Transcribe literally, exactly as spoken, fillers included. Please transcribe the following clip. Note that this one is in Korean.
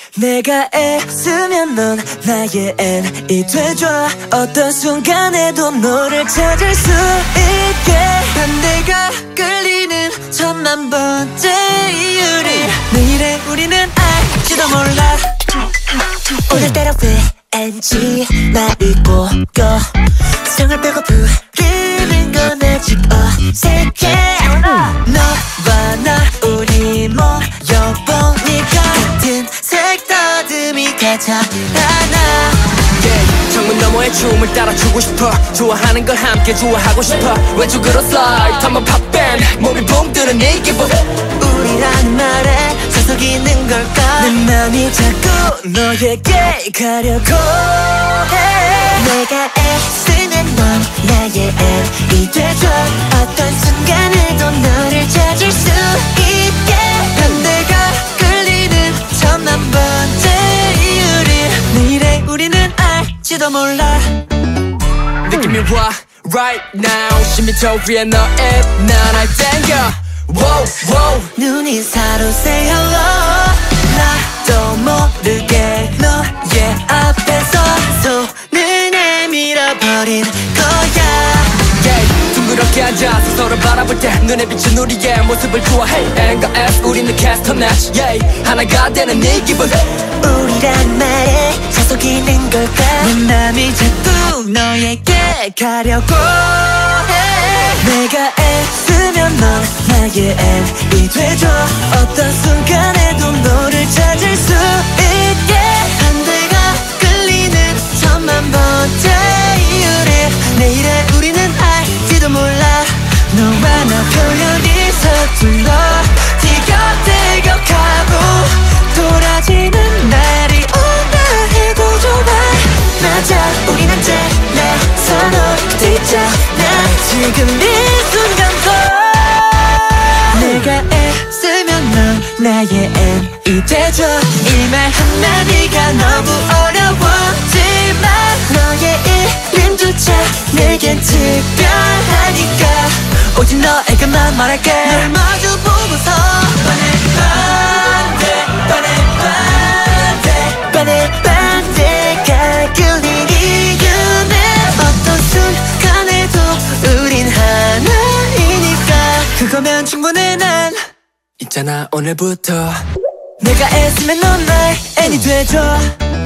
내가 애쓰면 넌 나의 N이 돼줘. 어떤 순간에도 너를 찾을 수 있게. 반대가 끌리는 천만 번째 이유를 내일의 우리는 알지도 몰라. 오늘따라 왠지 말을 꼬고 성을 빼고 부르는 건 아직 어색해. 너와 나 우리 모여보니까 같은 색 더듬이 가자 하나. yeah, 창문 너머의 춤을 따라추고 싶어. 좋아하는 걸 함께 좋아하고 싶어. 왼쪽으로 slide 한번 팝밴 몸이 붕 뜨는 이 기분. 우리라는 말에 서서 기는 걸까. 내 맘이 자꾸 너에게 가려고 해. 내가 애쓰면 넌 나의 N이 돼줘. 어떤 순간에도 너를 찾을 수 있게. 반대가 끌리는 천만 번째 이유를 내일의 우리는 알지도 몰라. 느낌이 와 right now. 십 미터 위에 너의 난날 땡겨. wow, wow. 눈이 사로새 hello. 나도 모르게 너의 앞에서 손을 내밀어버린 거야. yeah, 둥그렇게 앉아서 서로 바라볼 때 눈에 비친 우리의 모습을 좋아해. N과 S 우리는 캐스터 match. yeah, 하나가 되는 이 기분. 우리란 말에 자속이는 걸까. 내 맘이 자꾸 너에게 가려고 해. 내가 애쓰면 넌 나의 N이 돼줘. 어떤 순간에도 너를 찾을 수 있게. 반대가 끌리는 천만 번째 이유를 내일의 우리는 알지도 몰라. 너와 나 표현이 서툴러 티격태격하고 돌아지는 날이 온다 해도 좋아. 맞아 우린 언제나 서로 곁에 있잖아. 지금 이 순간도 내가 애쓰면 넌 나의 N이 돼줘. 이 말 한마디가 너무 어려웠지만 너의 이름조차 내겐 특별하니까 오직 너에게만 말할게. 널 마주 보고서 반해 반대 반해 반대 반대 반대가 끌린 이유는 어떤 순간에도 우린 하나이니까. 그거면 충분해. 난 있잖아 오늘부터 내가 애쓰면 넌 나의 N이 돼줘.